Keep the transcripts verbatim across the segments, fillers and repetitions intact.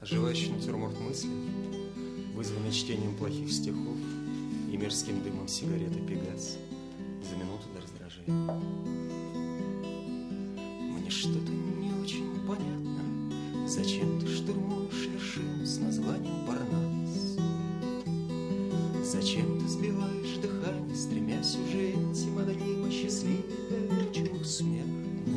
Оживающий натюрморт мыслей, вызванный чтением плохих стихов и мерзким дымом сигареты Пегас за минуту до раздражения. Мне что-то не очень понятно, зачем ты штурмуешь вершину с названием Парнас? Зачем ты сбиваешь дыхание, стремясь уже этим одним осчастливить смертных?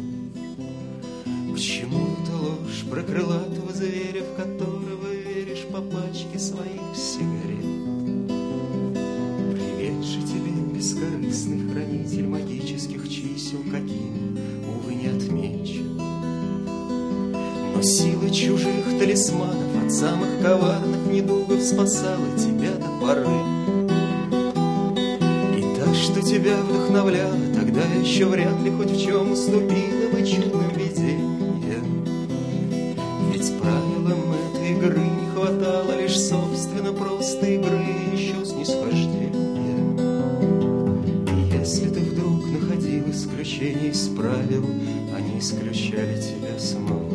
К чему эта ложь про крылатого зверя, в которого веришь по пачке своих сигарет? Привет же тебе, бескорыстный хранитель магических чисел, каким, увы, не отмечен. Но сила чужих талисманов от самых коварных недугов спасала тебя до поры. И та, что тебя вдохновляла, тогда еще вряд ли хоть в чем уступила бы чудным видениям. Ведь правилам этой игры не хватало лишь собственно просто игры, еще снисхождения. И если ты вдруг находил исключение из правил, они исключали тебя самого.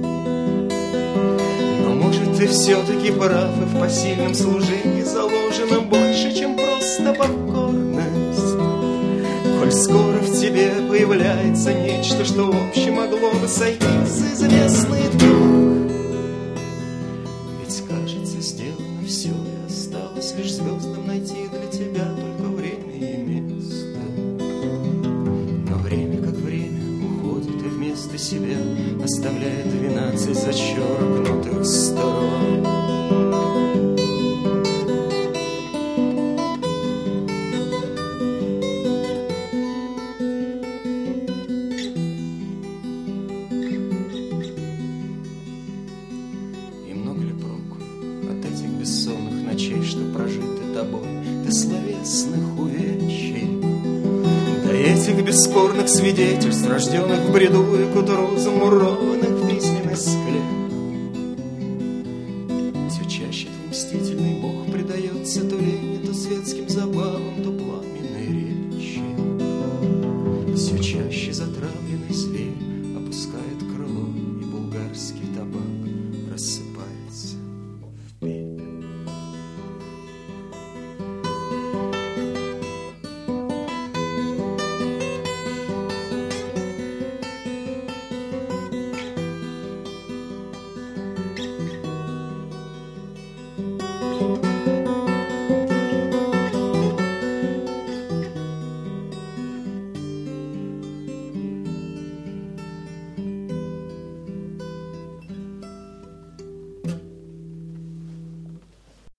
Но может ты все-таки прав, и в посильном служении заложено больше, чем просто покорность. Коль скоро в тебе появляется нечто, что в общем могло бы сойти за известный друг. Ведь кажется, сделано все, и осталось лишь звездам найти для тебя только время и место. Но время как время уходит и вместо себя оставляет двенадцать зачеркнутых сторон. Бессонных ночей, что прожиты тобой, до словесных увечий, до этих бесспорных свидетельств, рожденных в бреду и к утру замурованных в письменный склеп. Все чаще твой мстительный бог предается то лени, то светским забавам, то пламенной речи. Все чаще затравлен